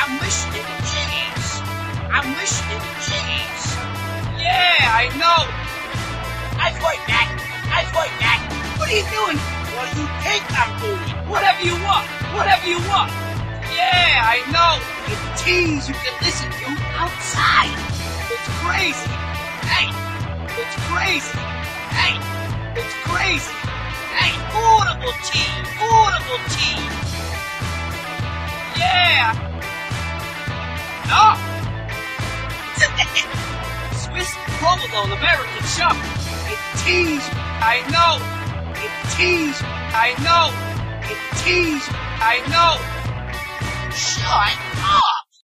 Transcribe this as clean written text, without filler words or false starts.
I'm listening to cheese. I'm listening to cheese. Yeah, I know. That's right, Mac. That's right, Mac. What are you doing? What do you think I'm doing? Whatever you want. Whatever you want. Yeah, I know. It's cheese you can listen to outside. It's crazy. Hey, it's crazy. Hey, it's crazy. Hey, audible cheese. Audible cheese. Yeah. No. Swiss provolone American shop. It's cheese. I know. It's cheese. I know. It's cheese. I know. Shut up.